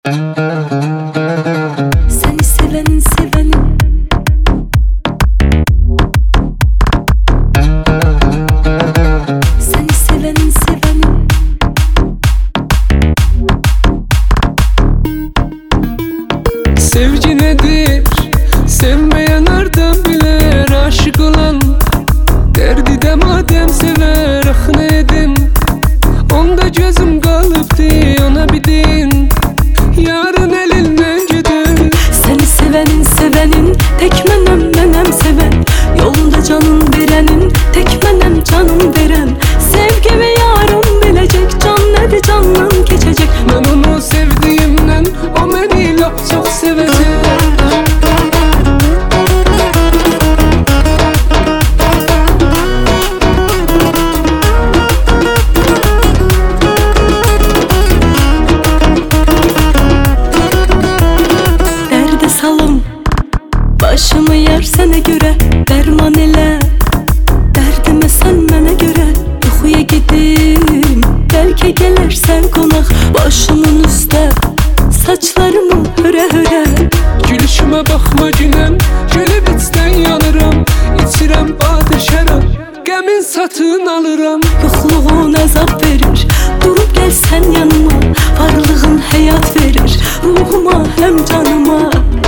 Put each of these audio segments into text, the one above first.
Seni sevenin sevenin, seni sevenin sevenin. Sevgi nedir? Sevmeyen nereden bilir? Aşık olan derdi de madem sever. Ah ne edin? Onda gözüm kalıptı, ona bir din. Yarın elinden gider. Seni sevenin sevenin, tek menem seven. Yolunda canın verenin, tek menem canın veren. Sevgimi yarın bilecek, can nedir candan geçecek. Ben onu sevdiğimden, o beni laf çok sevecek. Derde salım, başımı yersene göre. Derman ile derdime sen mene göre. Yuxuya gedim, belki gelersen konak. Başımın üstte saçlarımı höre höre. Gülüşüme bakma günem, gülüp içten yanıram. İçirem badə şərab, qəmin satın alıram. Yoxluğun əzab verir, durup gelsen yanıma. Varlığın hayat verir, ruhuma hem canıma.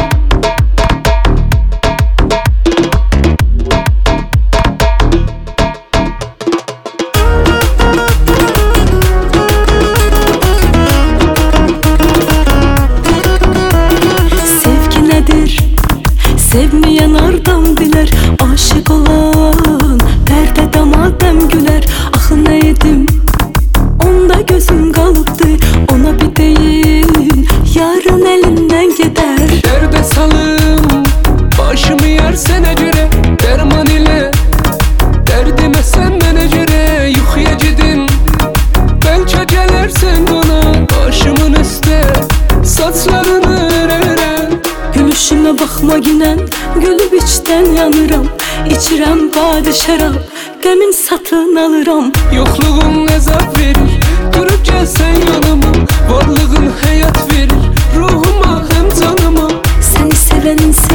Sevgi nedir? Sevmeyen ardan bilir. Aşık olan derde damadem güler. Ah ne edim? Onda gözüm kalıptı, ona bir değil. Yarın elinden gider. Dərdə salım, başımı yersene göre. Derman ile dərdimə sən mənə göre. Yuxuya gedim, belki gelersen bana. Başımın üstə saçlarını örərəm. Gülüşüme bakma günen, gülüp içten yanıram. İçirem badə şərab, qəmin satın alıram. Yoxluğun əzab verir, durup gelsen yanıma. Varlığın hayat verir, ruhuma hem canıma. Seni sevenin